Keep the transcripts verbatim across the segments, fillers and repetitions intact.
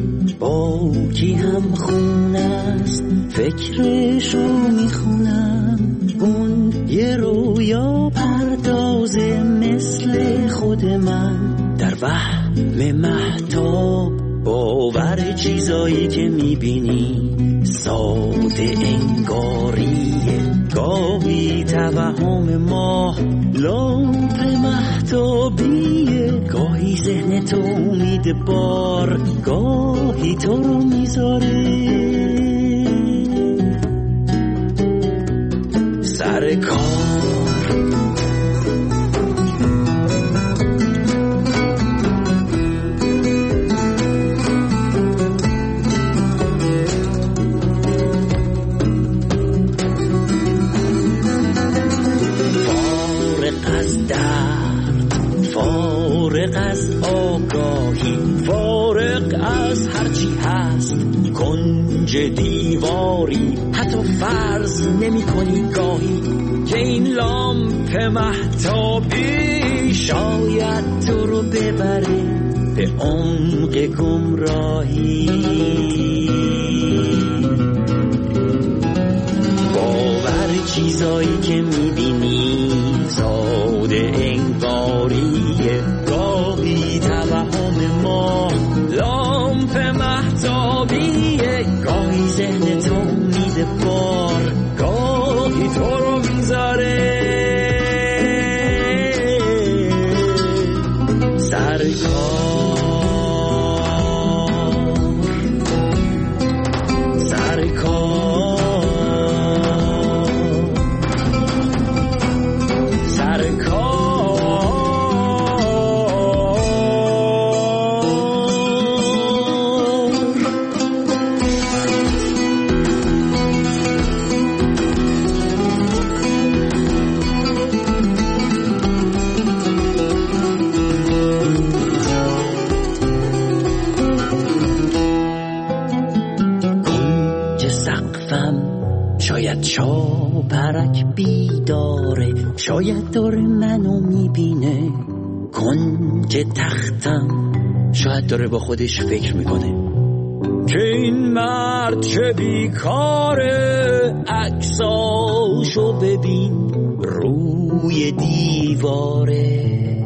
با کی هم خون است فکرشو میخونم. اون یه رویا پردازه مثل خود من در وهم مهتاب، باور چیزایی که میبینی ساده انگاریه. گاهی توهم ما لامپ مهتابیه، گاهی ذهن تو امید بار، گاهی تو رو میذاره سر کار. فارغ از آگاهی، فارغ از هرچی هست کنج دیواری، حتی فرض نمی کنی گاهی که این لامپ مهتابی شاید تو رو ببره به عمق گمراهی. باور چیزایی که میبینی ساده انگاریه، گاهی توهم ما لامپ مهتابیه، گاهی ذهن تو میده بار، گاهی تو رو میذاره سر کار. سر کار سر کار شاید چاپرک بیداره، شاید داره منو میبینه. کنج تختم شاید داره با خودش فکر میکنه که این مرد چه بیکاره، عکساشو ببین روی دیواره.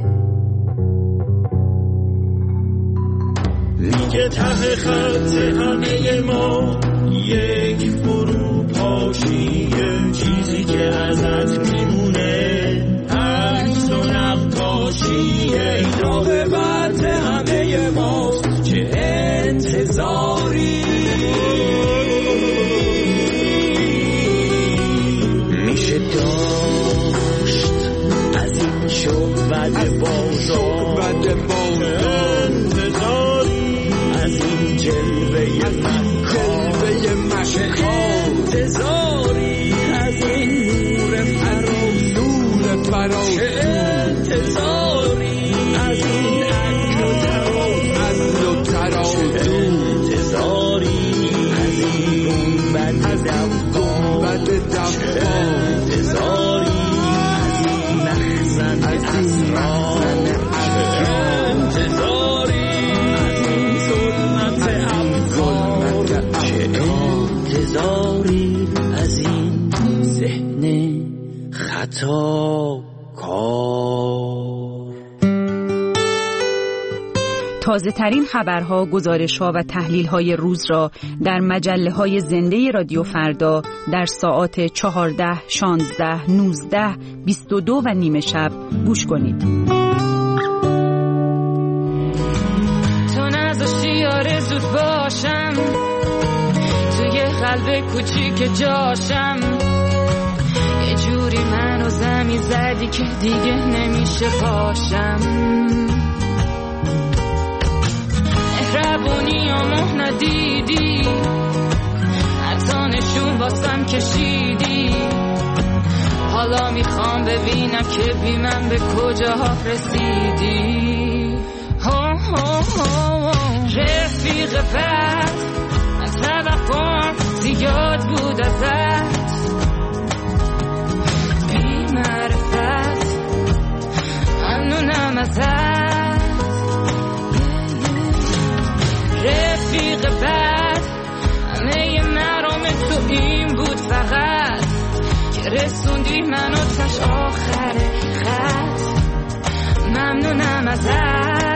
میگه ته خط همه ما یک فروپاشیه، چیزی که ازت میمونه عکس و نقاشیه. این عاقبت همه ماست، چه انتظاری میشه داشت از این شعبد بازار، انتظاری از این جلوه مکان، انتظاری از این نور فراز، نور فراز، انتظاری از این عقل و تراز، عقل و تراز، انتظاری از این گنبد دفقان، انتظاری از این مخزن اسرار، انتظاری از این ظلمت افکار، انتظاری از این ذهن خطا کار. تازه ترین خبرها، گزارش‌ها و تحلیل‌های روز را در مجله‌های زنده رادیو فردا در ساعات چهارده، شانزده، نوزده، بیست و دو و نیمه شب گوش کنید. تو نذاشتی آرزوت باشم، توی قلب کوچیک جاشم، یه جوری منو زمین زدی که دیگه نمیشه پاشم. مهربونی آمو ندیدی، حتی نشون واسم کشیدی، حالا میخوام ببینم که بی من به کجاها رسیدی. ها ها ها رفیق بد، من توقعم زیاد بود ازت، بی معرفت ممنونم ازت. رفیق رفیق بد همه مرام تو این بود فقط که رسوندی منو تش آخر خط ممنونم ازت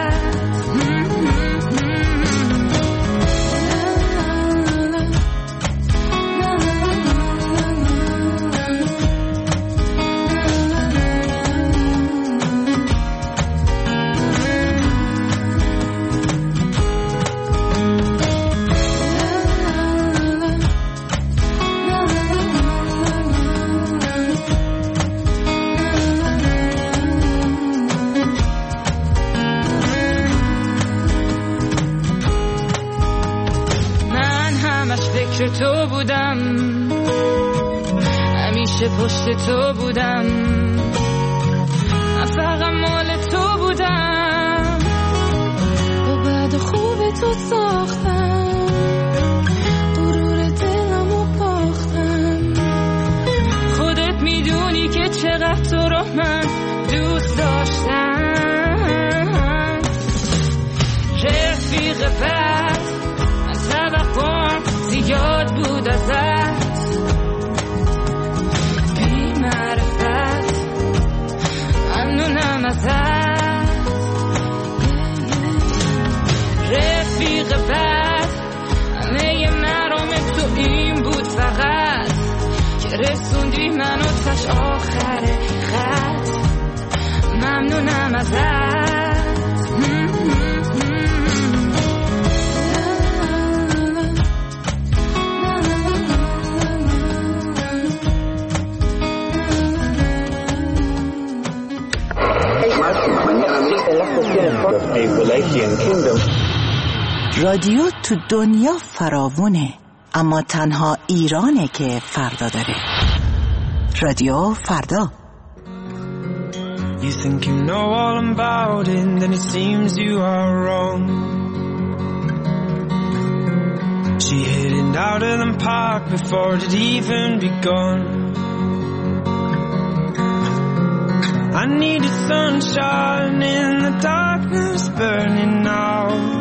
تو بودم همیشه پشت تو بودم من فقط مال تو بودم با بعد خوب تو ساختم غرور دلمو باختم خودت میدونی که چقدر تو رو من دوست داشتم رفیق بد از توقعم زیاد بود ازت بی معرفت ممنونم ازت رفیق بد همه مرام تو این بود فقط که رسوندی منو تش آخر خط ممنونم ازت رادیو تو دنیا فراوونه اما تنها ایرانه که فردا داره. رادیو فردا. You think you know all about it, then it seems you are wrong. She hit it out of the park before it even begun. I needed sunshine in the darkness burning out.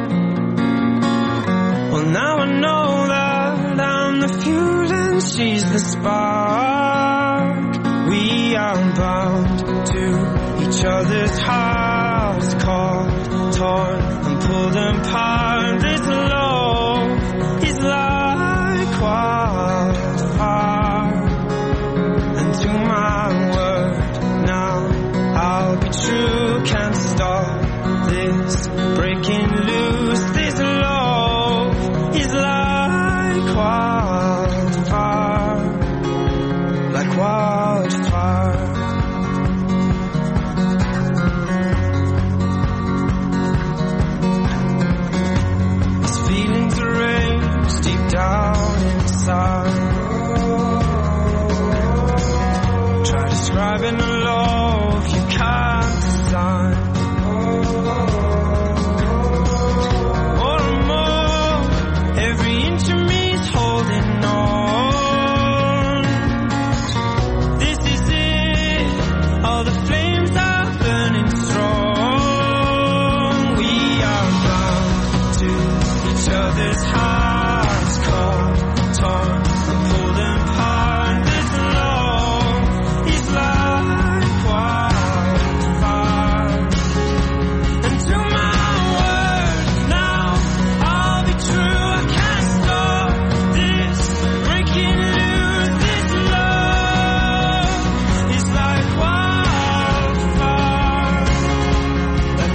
Well, now I know that I'm the fuel and she's the spark. We are bound to each other's hearts, caught, torn and pulled apart. This love is like wildfire, and to my word now I'll be true, can't stop this breaking loose. This love is like wildfire, like wildfire. These feelings are raised deep down inside. Try describing the love you can't design. More and more, every inch of me's holding on. This is it, all the flames are burning strong. We are bound to each other's hearts, caught, torn and pulled apart. This love is like wildfire, and to my word now I'll be true, I can't stop this breaking loose. This love is like wildfire, like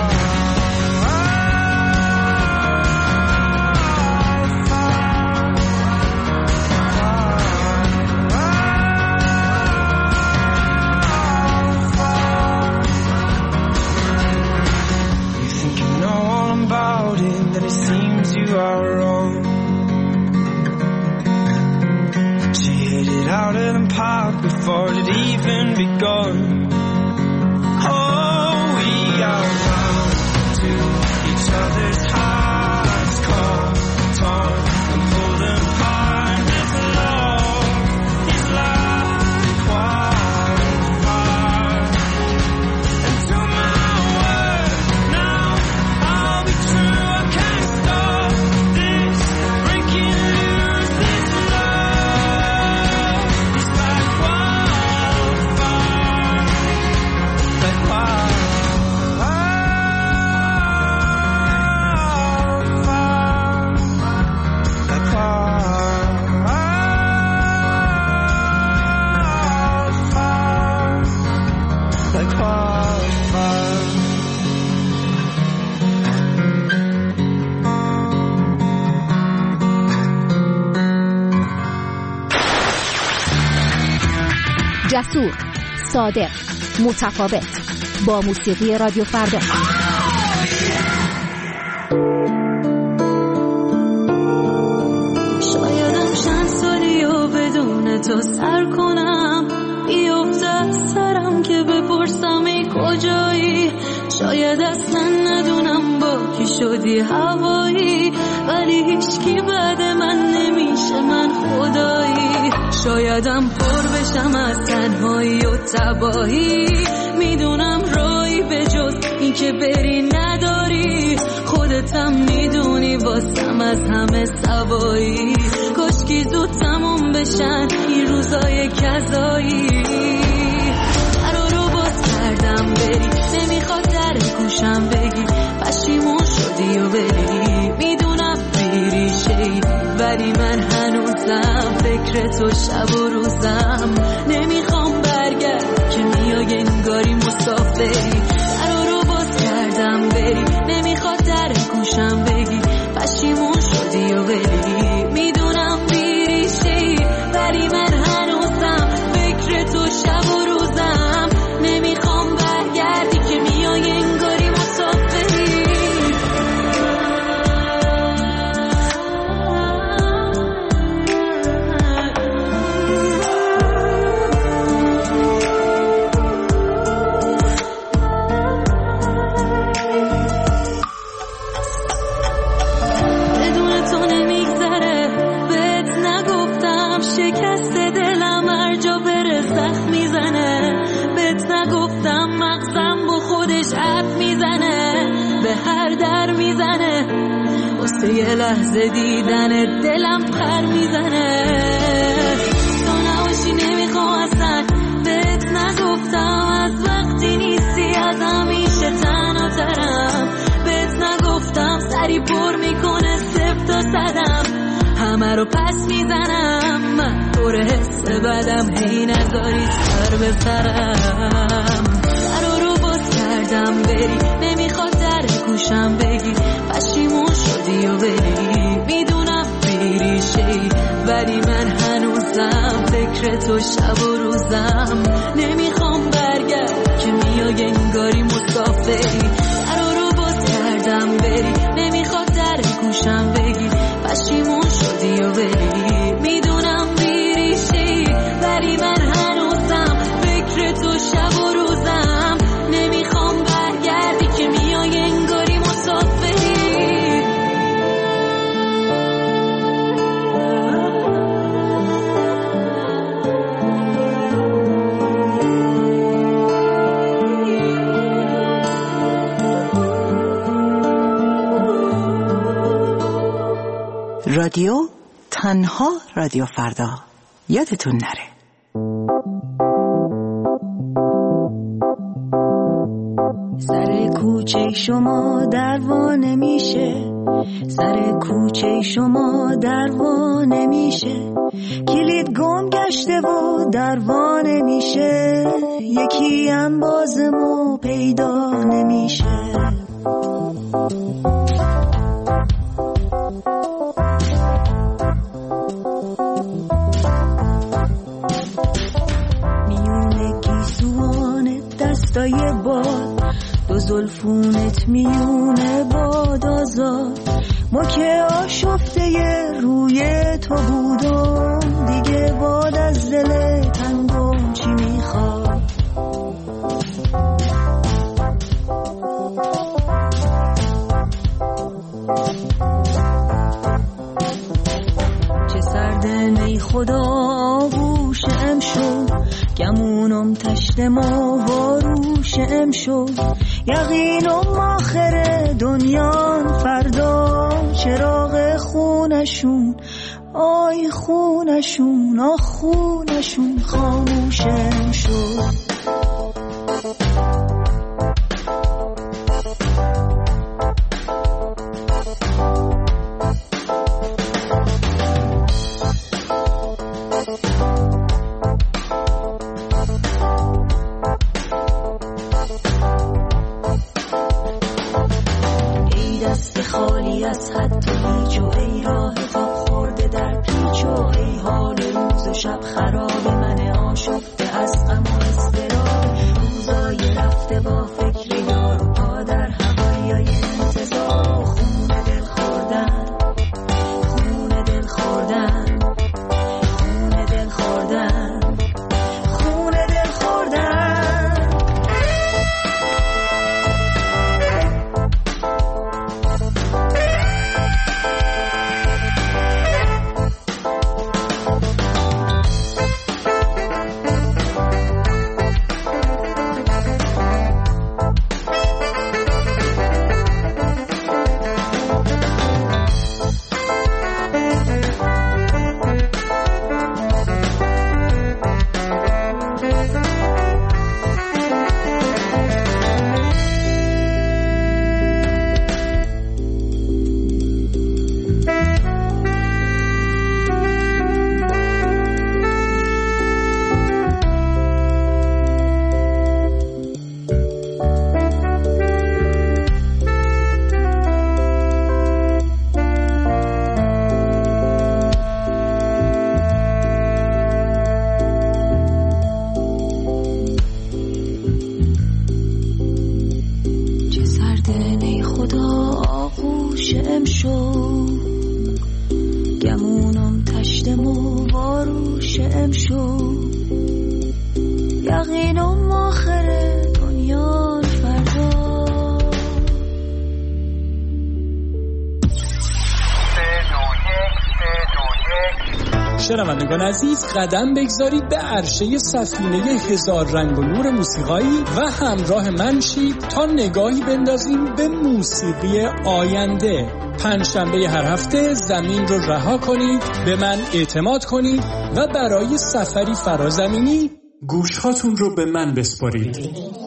You think you know all about it, then it seems you are wrong. She hit it out of the park before it even begun. Oh, we are bound to each other's hearts, caught, torn and pulled apart. This love is like wildfire, and to my word now I'll be true, I can't stop جسور، صادق، متفاوت، با موسیقی رادیو فردا. شایدم چند سالی و بدون تو سر کنم، بیفته سرم که بپرسم ای کجایی. شاید اصلا ندونم با کی شدی هوایی، ولی هیچکی بعد من نمیشه من خدایی. شایدم پر بشم از تنهایی و تباهی، میدونم رایی به جز این که بری نداری. خودتم میدونی واسم از همه سوایی، کاشکی زود تموم بشن این روزای کذایی. درو رو باز کردم بری، نمیخواد در گوشم بگی پشیمون شدی و بری. میدونم بیریشه‌ای ولی من هنوزم فکر تو شب و روزم. نمیخوام برگرد که میای انگاری مسافری. درو رو باز کردم بری، نمیخواد در گوشم بگی پشیمون شدی و بری. میدونم بیریشه‌ای ولی من هنوزم فکر تو شب و روزم. نمیخوام برگردی که میای انگاری مسافری. بدون تو نمیگذره، بهت نگفتم شکست دلم هر جا بره زخم میزنه. بهت نگفتم مغزم با خودش حرف میزنه، به هر در میزنه. واسه یه لحظه دیدن دلم پر میزنه. تو نباشی نمیخوام اصلا، بهت نگفتم از وقتی نیستی از همیشه تنها ترم. بهت نگفتم سری پر میکنه صفر تا صدم، همه رو پس میزنم. من طور حس بدم هی نذاری سر به سرم. درو رو باز کردم بری، نمیخواد در گوشم بگی پشیمون شدی و بری. میدونم بیریشه‌ای ولی من هنوزم فکر تو شب و روزم. نمیخوام برگرد که میای انگاری مسافری. درو رو باز کردم بری، نمیخواد در گوشم بگی پشیمون شدی و بری. میدونم بیریشه‌ای ولی من هنوزم فکر تو شب و روزم. نمیخوام برگردی که میای انگاری مسافری. رادیو تنها رادیو فردا، یادتون نره. سر کوچه شما دروا نمیشه، سر کوچه شما دروا نمیشه. کلید گم گشته و دروا نمیشه، یکی هم بازمو پیدا نمیشه. میونه گیسوان دستای باد، دو زلفونت میونه باد آزاد. ما که آشفته روی تو بودم، دیگه باد از دل تنگم چی میخواد. چه سرده نی خدا آغوشم شد، گمونم تشت ما واروشم شد. یقینم آخر دنیا فردا، چراغ خونشون آی خونشون آ خونشون خاموشم شد. خالی از حد و هیچ و ای راه تا خورده در پیچ و ای حال روز و شب خراب من آشفته از گمونم تشتمو واروش امشو یقینم آخر دنیا فردا. شنوندگان عزیز، قدم بگذارید به عرشه سفینه هزار رنگ و نور موسیقایی و همراه من شید تا نگاهی بندازیم به موسیقی آینده. پنجشنبه هر هفته زمین رو رها کنید، به من اعتماد کنید و برای سفری فرازمینی گوشهاتون رو به من بسپارید.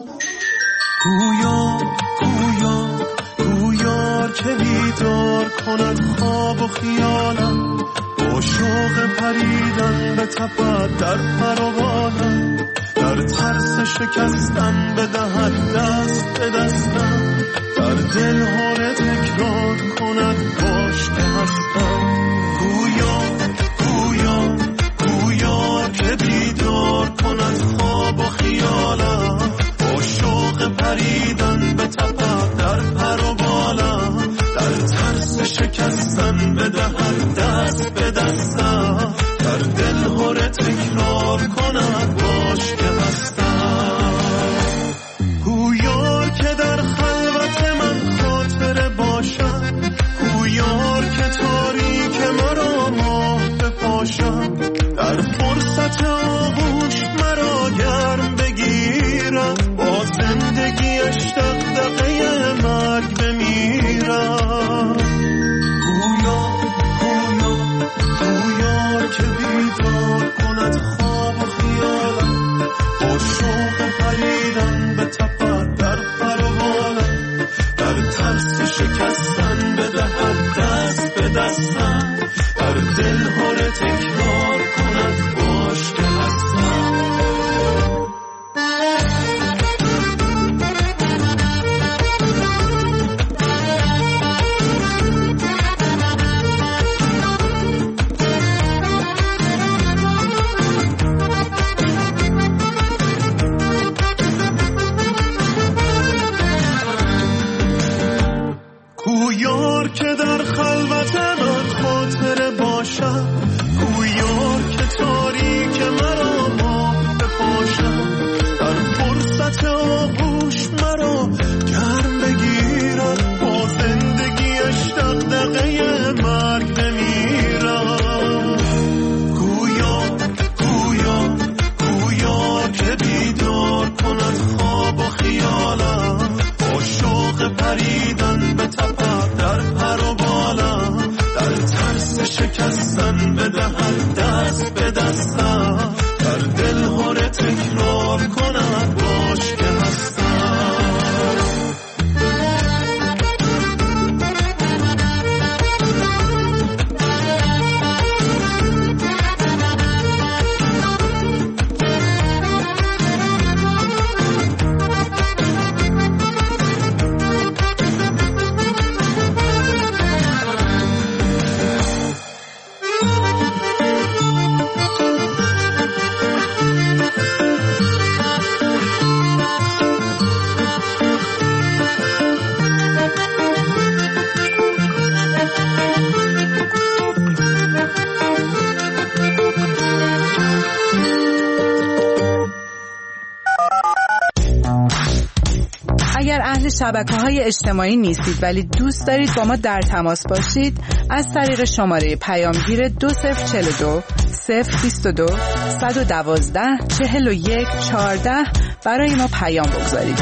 گویا گویا گویا که بیدار کنن خواب و خیالم، با شوق پریدن به تپت در پر و بالم، در ترس شکستن بدهد دست به دستم، در دل هاره تکرار کند باش که هستم. گویا گویا گویا که بیدار کند خواب و خیالم، با شوق پریدن به تپت در پر و بالم، در ترس شکستن بدهد دست به دستم، در دل هاره تکرار کند باش که هستم. گویا که در خلوت من خاطره باشم، گویا که تاریک مرا ماه بپاشم، در فرصت آغوش مرا گرم بگیرم، با زندگیش دغدغه مرگ بمیرم. گویا گویا گویا که بیدار کند خواب و خیالم، با شوق پریدن به تپت در پر و بالم، در ترس شکستن بدهد دست به دستم، در دل هاره تکرار کند باش که هستم. گویار که در خلوت من خاطره باشم، گویار که تاریک مرا ماه بپاشم، در فرصت آغوش مرا گرم بگیرد، با زندگیش دغدغه مرگ بمیرم. گویا گویا گویا که بیدار کند خواب و خیالم، با شوق پریدن به تپت در پر و بالم، در ترس شکستن بدهد دست به دستم، در دل هاره تکرار کند باش که هستم. اگر اهل شبکه‌های اجتماعی نیستید ولی دوست دارید با ما در تماس باشید، از طریق شماره پیامگیر دو صفر چهل و دو صفر بیست و دو صد و دوازده چهل و یک چهارده برای ما پیام بگذارید.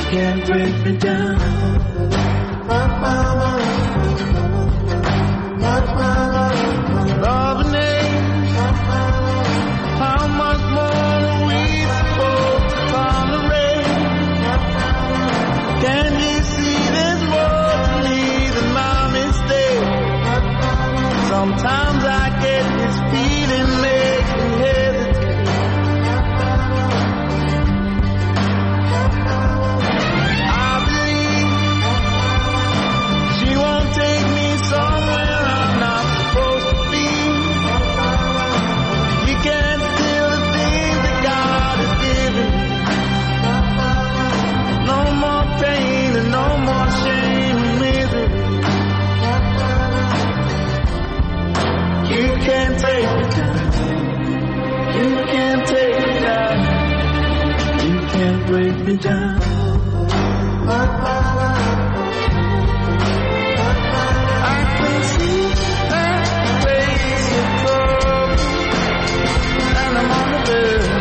can't break me down. Love and hate, how much more are we supposed to tolerate? Can't you see there's more to me than my mistake? Sometimes I get this feeling makes me hesitate. I believe she won't take me somewhere I'm not supposed to be. You can't steal the things that God has given. No more pain and no more shame and misery. You can't take me down. You can't take me down. You can't break me down. I can see that face of trouble, and I'm on the verge.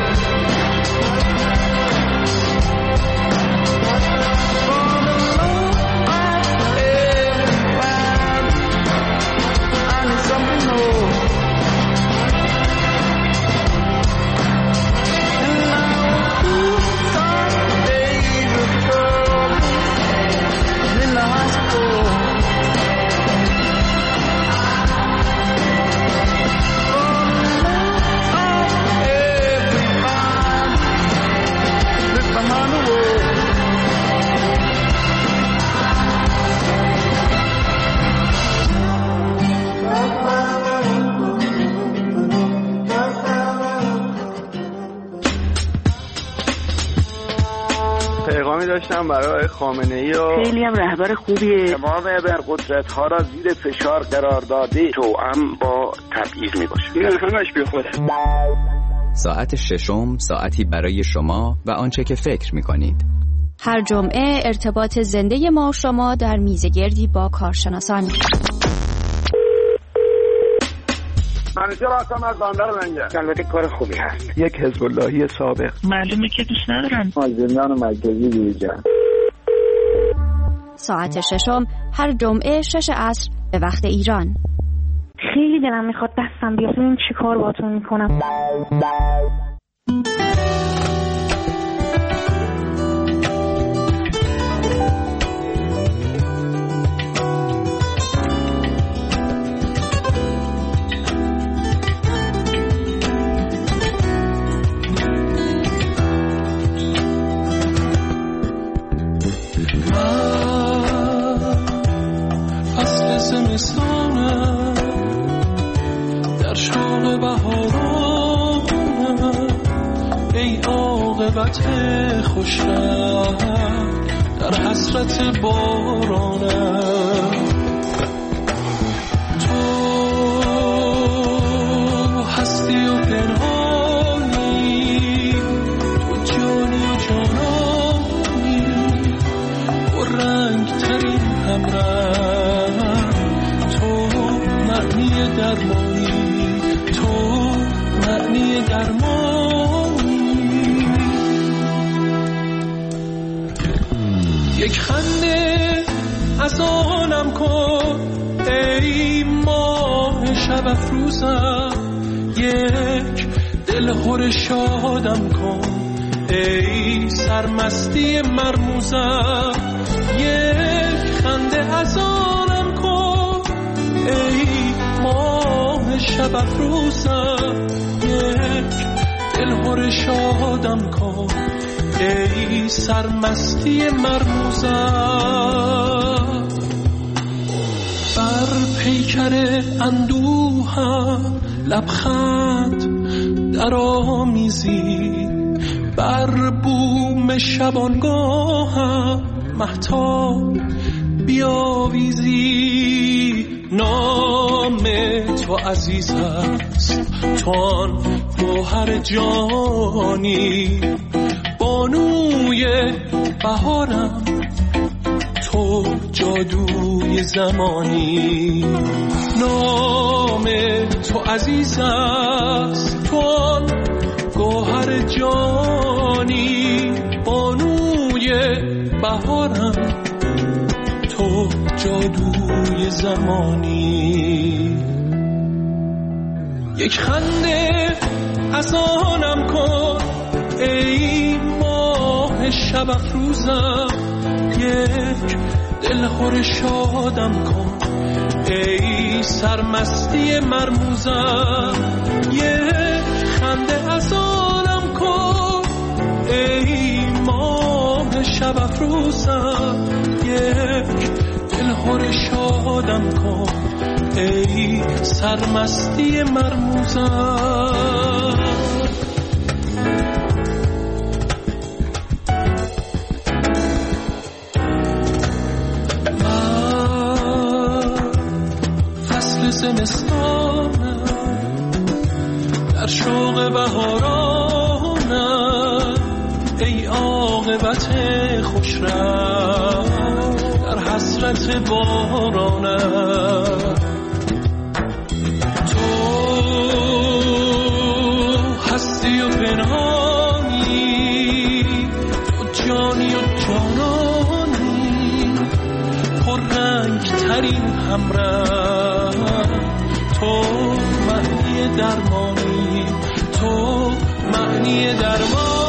For the love of everybody, I need something more. And I will do some days of trouble in the hospital. For the love of everybody, live behind the wall. پیغامی داشتم برای خامنه‌ای و خیلی هم رهبر خوبیه. امام ابرقدرت ها را زیر فشار قرار داده توأم با تبعیض میباشه. این همش بی خوده. ساعت ششم، ساعتی برای شما و آنچه که فکر میکنید. هر جمعه ارتباط زنده ما و شما در میزگردی با کارشناسان. منیجر هستم از بندر لنگر. البته کار خوبی هست. یک حزب اللهی سابق. معلومه که دوست ندارم. از زندان مرکزی بیرون. ساعت ششم هر جمعه شش عصر به وقت ایران. خیلی دلم میخواد دستم بیاد ببینم چی کار باهاتون میکنم. زمستانم در شوق بهارانم، ای عاقبت خوشم در حسرت بارانم. تو هستی و پنهانی، تو جانی و جانانی، و رنگ ترین همراه، تو معنی درمانی، تو معنی درمانی. یک خنده از آنم کن ای ماه شب افروزم، یک دلخور شادم کن ای سرمستی مرموزم. یک خنده از آنم کن ای ماه شب افروزم، یک دلخور شادم کن ای سرمستی مرموزم. بر پیکر اندوهم لبخند در آمیزی، بر بوم شبانگاهم مهتاب بیاویزی. نام تو عزیز است، تو آن گوهر جانی، بانوی بهارم، تو جادوی زمانی. نام تو عزیز است، تو آن گوهر جانی، بانوی بهارم، تو جادوی زمانی. یک خنده از آنم کن ای ماه شب افروزم، یک دلخور شادم کن ای سرمستی مرموزم. یک خنده از آنم کن ای ماه شب افروزم، یک دلخور شادم کن ای سرمستی مرموزم. زمستانم در شوق بهارانم ای عاقبت خوشرم در حسرت بارانم. تو هستی و پنهانی، تو جانی و جانانی، پر رنگ ترین همراه، تو معنی درمانی، تو معنی درمان.